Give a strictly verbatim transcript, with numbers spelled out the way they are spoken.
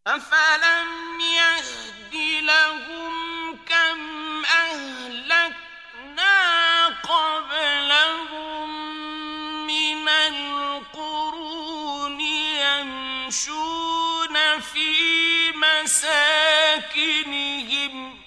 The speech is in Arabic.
أفلم يهد لهم كم أهلكنا قبلهم من القرون يمشون في مساكنهم